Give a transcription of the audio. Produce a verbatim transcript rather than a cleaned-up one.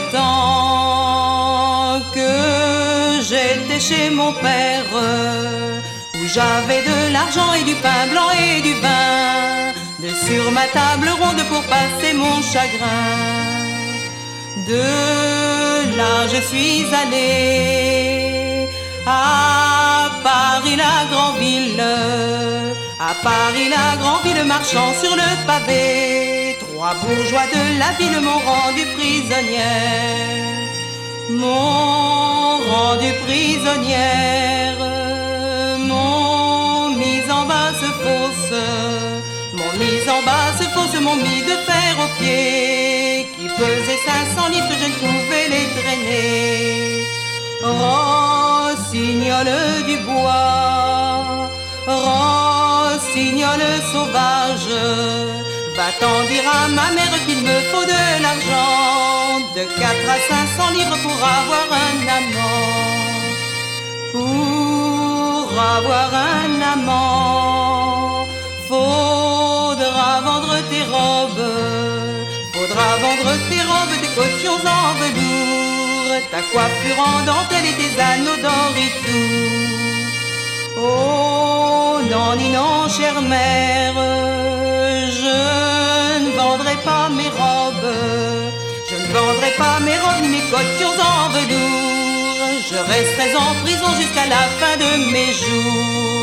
temps que j'étais chez mon père, où j'avais de l'argent et du pain blanc et du vin, de sur ma table ronde pour passer mon chagrin. De là je suis allée à Paris la grande ville, à Paris la grande ville, marchant sur le pavé. Trois bourgeois de la ville m'ont rendu prisonnière, m'ont rendu prisonnière, m'ont mise en basse fosse, m'ont mise en basse fosse, m'ont mis de fer aux pieds, qui pesaient cinq cents livres, je ne pouvais les traîner. Rossignol du bois, rossignol sauvage, va-t'en dire à ma mère qu'il me faut de l'argent, de quatre à cinq cents livres pour avoir un amant, pour avoir un amant. Faudra vendre tes robes, faudra vendre tes robes, tes cotions en velours, ta coiffure en dentelle et tes anneaux d'or et tout. Oh non, ni non, chère mère, je ne vendrai pas mes robes, je ne vendrai pas mes robes ni mes cotions en velours, je resterai en prison jusqu'à la fin de mes jours.